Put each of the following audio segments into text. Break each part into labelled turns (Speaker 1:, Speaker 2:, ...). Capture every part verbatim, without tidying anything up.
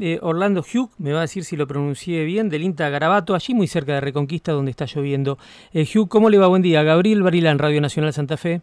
Speaker 1: eh, Orlando Hugh, me va a decir si lo pronuncié bien, del INTA Garabato, allí muy cerca de Reconquista, donde está lloviendo. Eh, Hugh, ¿cómo le va? Buen día. Gabriel Barilán, Radio Nacional Santa Fe.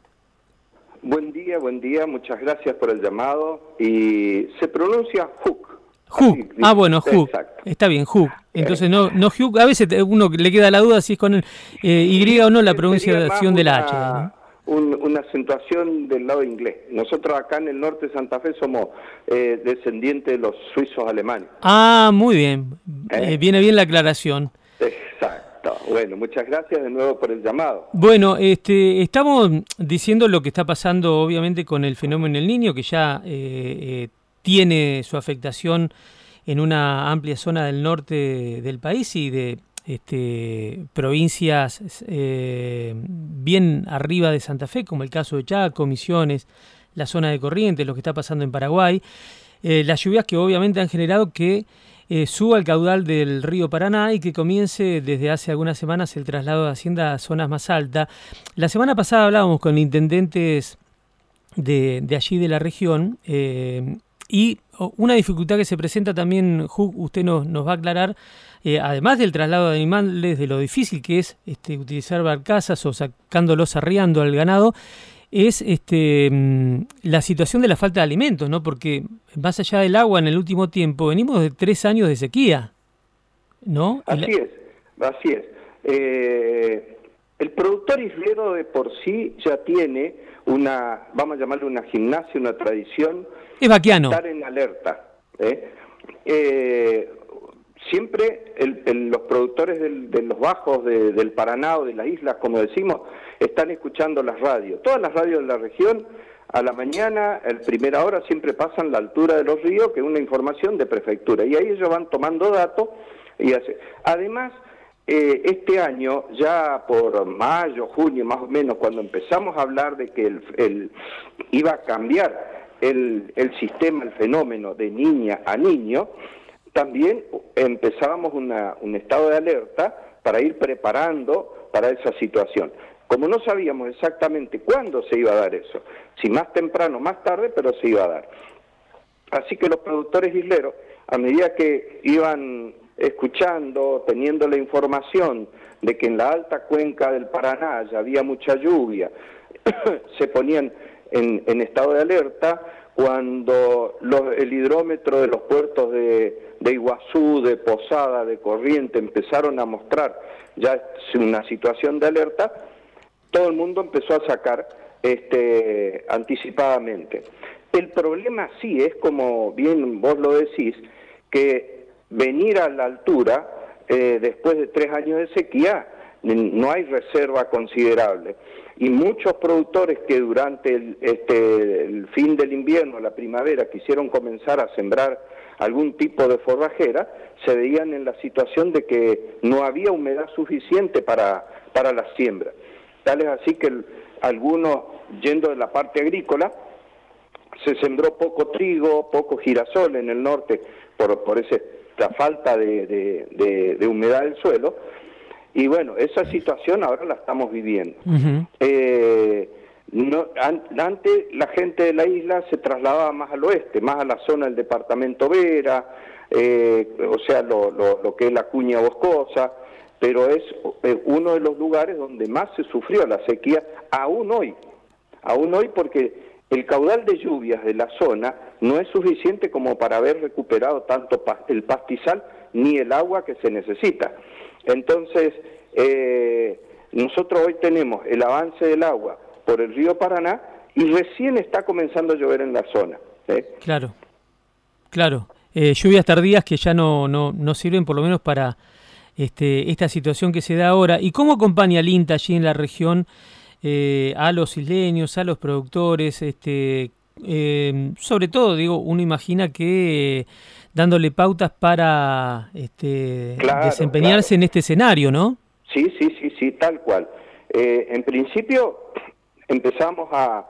Speaker 2: Buen día, buen día, muchas gracias por el llamado. Y se pronuncia Hugh.
Speaker 1: Hugh, ah bueno, Hugh, está bien, Hugh. Entonces no no Hugh, a veces uno le queda la duda si es con el, eh, Y o no la pronunciación de la H, ¿no?
Speaker 2: Un, una acentuación del lado inglés. Nosotros acá en el norte de Santa Fe somos eh, descendientes de los suizos alemanes.
Speaker 1: Ah, muy bien, ¿Eh? Eh, viene bien la aclaración.
Speaker 2: Exacto. Bueno, muchas gracias de nuevo por el llamado.
Speaker 1: Bueno, este, estamos diciendo lo que está pasando obviamente con el fenómeno El Niño, que ya eh, eh, tiene su afectación en una amplia zona del norte del país y de este, provincias eh, bien arriba de Santa Fe, como el caso de Chaco, Misiones, la zona de Corrientes, lo que está pasando en Paraguay. Eh, las lluvias que obviamente han generado que eh, suba el caudal del río Paraná y que comience desde hace algunas semanas el traslado de Hacienda a zonas más altas. La semana pasada hablábamos con intendentes de, de allí de la región eh, y una dificultad que se presenta también, Hugh, usted nos, nos va a aclarar, eh, además del traslado de animales, de lo difícil que es este, utilizar barcazas o sacándolos arriando al ganado, es este, la situación de la falta de alimentos, ¿no? Porque más allá del agua en el último tiempo, venimos de tres años de sequía, ¿no?
Speaker 2: Así es, así es. Eh, el productor islero de por sí ya tiene una, vamos a llamarle una gimnasia, una tradición,
Speaker 1: es vaquiano.
Speaker 2: Estar en alerta. ¿eh? Eh, siempre el, el, los productores del, de los bajos de, del Paraná o de las islas, como decimos, están escuchando las radios. Todas las radios de la región, a la mañana, a primera hora, siempre pasan la altura de los ríos, que es una información de prefectura. Y ahí ellos van tomando datos. y hace. Además, eh, este año, ya por mayo, junio, más o menos, cuando empezamos a hablar de que el, el, iba a cambiar El, el sistema, el fenómeno de niña a niño, también empezábamos una, un estado de alerta para ir preparando para esa situación. Como no sabíamos exactamente cuándo se iba a dar eso, si más temprano o más tarde, pero se iba a dar. Así que los productores isleros, a medida que iban escuchando, teniendo la información de que en la alta cuenca del Paraná ya había mucha lluvia, se ponían En, en estado de alerta. Cuando los, el hidrómetro de los puertos de, de Iguazú, de Posada, de Corrientes empezaron a mostrar ya una situación de alerta, todo el mundo empezó a sacar este, anticipadamente. El problema sí es, como bien vos lo decís, que venir a la altura eh, después de tres años de sequía, no hay reserva considerable. Y muchos productores que durante el, este, el fin del invierno, la primavera, quisieron comenzar a sembrar algún tipo de forrajera, se veían en la situación de que no había humedad suficiente para, para la siembra. Tal es así que el, algunos, yendo de la parte agrícola, se sembró poco trigo, poco girasol en el norte, por, por esa falta de, de, de, de humedad del suelo. Y bueno, esa situación ahora la estamos viviendo. Uh-huh. eh, no, an, antes la gente de la isla se trasladaba más al oeste, más a la zona del departamento Vera, eh, o sea, lo, lo, lo que es la cuña boscosa, pero es eh, uno de los lugares donde más se sufrió la sequía, aún hoy, aún hoy porque el caudal de lluvias de la zona no es suficiente como para haber recuperado tanto pa- el pastizal ni el agua que se necesita. Entonces, eh, nosotros hoy tenemos el avance del agua por el río Paraná y recién está comenzando a llover en la zona. ¿eh?
Speaker 1: Claro, claro. Eh, lluvias tardías que ya no, no, no sirven por lo menos para este, esta situación que se da ahora. ¿Y cómo acompaña el INTA allí en la región eh, a los isleños, a los productores? Este, eh, sobre todo, digo, uno imagina que... Eh, dándole pautas para este, claro, desempeñarse claro. en este escenario, ¿no?
Speaker 2: Sí, sí, sí, sí, tal cual. Eh, en principio empezamos a,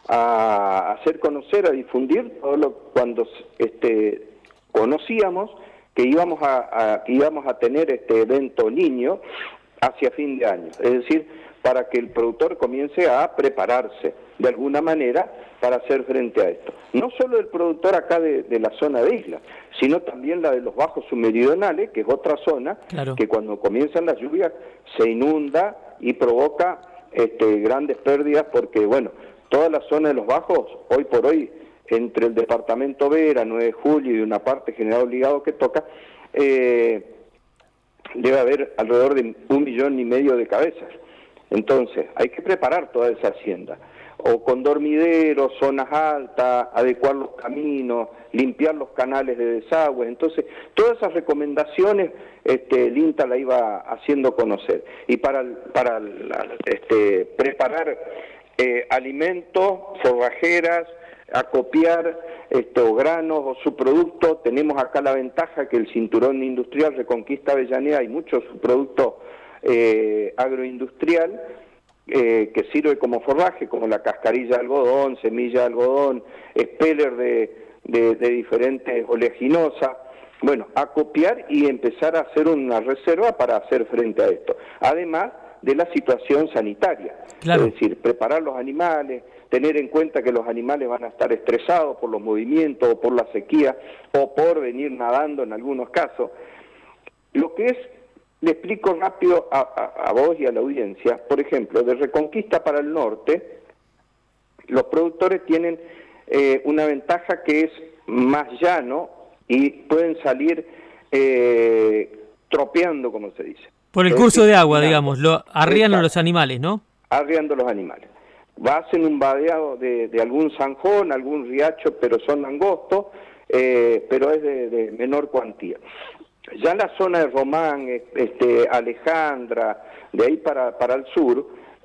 Speaker 2: a hacer conocer, a difundir todo lo cuando este, conocíamos que íbamos a, a que íbamos a tener este evento niño hacia fin de año. Es decir, para que el productor comience a prepararse de alguna manera para hacer frente a esto. No solo el productor acá de, de la zona de isla, sino también la de los bajos submeridionales, que es otra zona, claro, que cuando comienzan las lluvias se inunda y provoca este, grandes pérdidas, porque bueno, toda la zona de los bajos, hoy por hoy, entre el departamento Vera, nueve de julio y una parte General Obligado que toca, eh, debe haber alrededor de un millón y medio de cabezas. Entonces, hay que preparar toda esa hacienda, o con dormideros, zonas altas, adecuar los caminos, limpiar los canales de desagüe. Entonces, todas esas recomendaciones este, el INTA la iba haciendo conocer. Y para, para este, preparar eh, alimentos, forrajeras, acopiar este, o granos o subproductos, tenemos acá la ventaja que el cinturón industrial Reconquista Avellaneda hay mucho subproducto eh, agroindustrial eh, que sirve como forraje, como la cascarilla de algodón, semilla de algodón, speller de, de, de diferentes oleaginosas. Bueno, acopiar y empezar a hacer una reserva para hacer frente a esto. Además de la situación sanitaria, claro, es decir, preparar los animales, tener en cuenta que los animales van a estar estresados por los movimientos o por la sequía o por venir nadando en algunos casos. Lo que es, le explico rápido a, a, a vos y a la audiencia, por ejemplo, de Reconquista para el norte, los productores tienen eh, una ventaja que es más llano y pueden salir eh, tropeando, como se dice.
Speaker 1: Por el curso de agua, digamos, lo arrian a los animales, ¿no?
Speaker 2: Arriando los animales. Hacen un vadeado de, de algún zanjón, algún riacho, pero son angostos, eh, pero es de, de menor cuantía. Ya en la zona de Román, este, Alejandra, de ahí para, para el sur,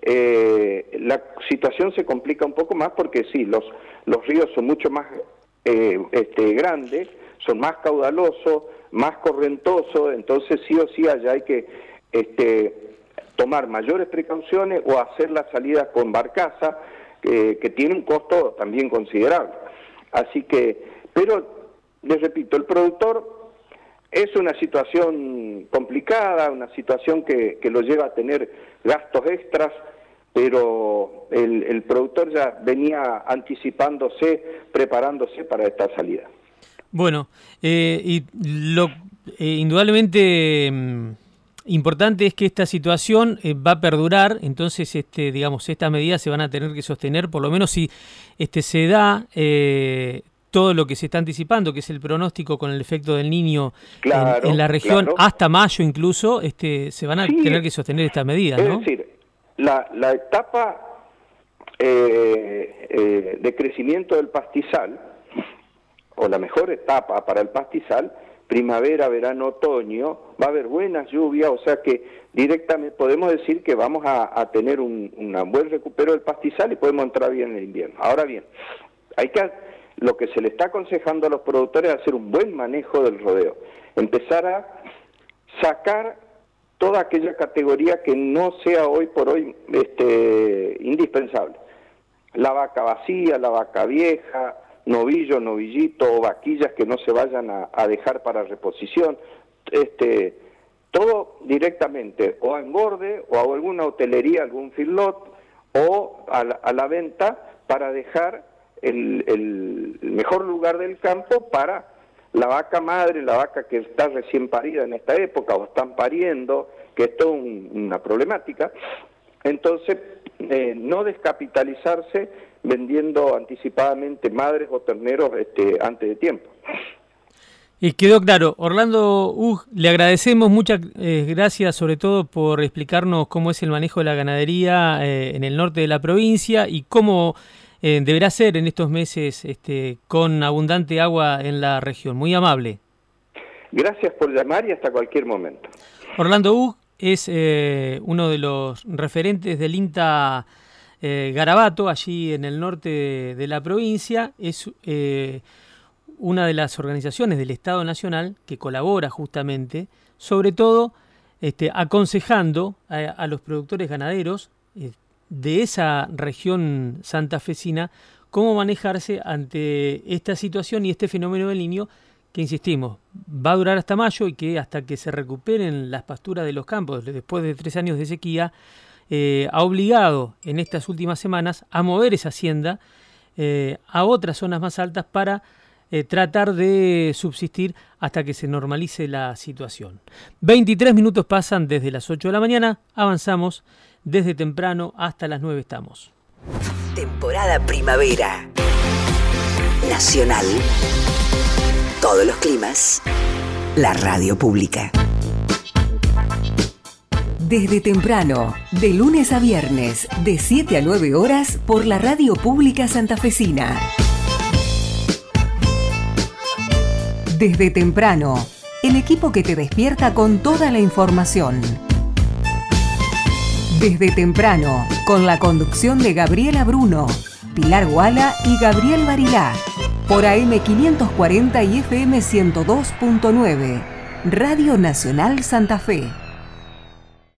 Speaker 2: eh, la situación se complica un poco más porque sí, los, los ríos son mucho más eh, este, grandes, son más caudalosos, más correntosos, entonces sí o sí allá hay que este, tomar mayores precauciones o hacer la salida con barcaza, eh, que tiene un costo también considerable. Así que, pero les repito, el productor es una situación complicada, una situación que, que lo lleva a tener gastos extras, pero el, el productor ya venía anticipándose, preparándose para esta salida.
Speaker 1: Bueno, eh, y lo eh, indudablemente mmm, importante es que esta situación eh, va a perdurar, entonces este, digamos, estas medidas se van a tener que sostener, por lo menos si este, se da eh, todo lo que se está anticipando, que es el pronóstico con el efecto del Niño claro, en, en la región, claro, hasta mayo incluso, este, se van a sí, tener que sostener estas medidas,
Speaker 2: es
Speaker 1: ¿no?
Speaker 2: Es decir, la, la etapa eh, eh, de crecimiento del pastizal, o la mejor etapa para el pastizal, primavera, verano, otoño, va a haber buenas lluvias, o sea que directamente podemos decir que vamos a, a tener un, un buen recupero del pastizal y podemos entrar bien en el invierno. Ahora bien, hay que lo que se le está aconsejando a los productores es hacer un buen manejo del rodeo, empezar a sacar toda aquella categoría que no sea hoy por hoy este, indispensable. La vaca vacía, la vaca vieja, novillo, novillito o vaquillas que no se vayan a, a dejar para reposición, este, todo directamente o a engorde o a alguna hotelería, algún feedlot o a la, a la venta para dejar el, el mejor lugar del campo para la vaca madre, la vaca que está recién parida en esta época o están pariendo, que es toda un, una problemática. Entonces, eh, no descapitalizarse vendiendo anticipadamente madres o terneros este, antes de tiempo.
Speaker 1: Y quedó claro. Orlando Ug, le agradecemos, muchas eh, gracias sobre todo por explicarnos cómo es el manejo de la ganadería eh, en el norte de la provincia y cómo eh, deberá ser en estos meses este, con abundante agua en la región. Muy amable.
Speaker 2: Gracias por llamar y hasta cualquier momento.
Speaker 1: Orlando Ug es eh, uno de los referentes del INTA eh, Garabato, allí en el norte de, de la provincia. Es eh, una de las organizaciones del Estado Nacional que colabora justamente, sobre todo este, aconsejando a, a los productores ganaderos eh, de esa región santafesina cómo manejarse ante esta situación y este fenómeno del Niño, que insistimos, va a durar hasta mayo y que hasta que se recuperen las pasturas de los campos después de tres años de sequía, eh, ha obligado en estas últimas semanas a mover esa hacienda eh, a otras zonas más altas para eh, tratar de subsistir hasta que se normalice la situación. veintitrés minutos pasan desde las ocho de la mañana, avanzamos desde temprano hasta las nueve estamos.
Speaker 3: Temporada primavera. Nacional. Todos los climas. La radio pública. Desde temprano, de lunes a viernes, de siete a nueve horas, por la radio pública santafesina. Desde temprano, el equipo que te despierta con toda la información. Desde temprano, con la conducción de Gabriela Bruno, Pilar Guala y Gabriel Barilá, por A M quinientos cuarenta y F M ciento dos punto nueve, Radio Nacional Santa Fe.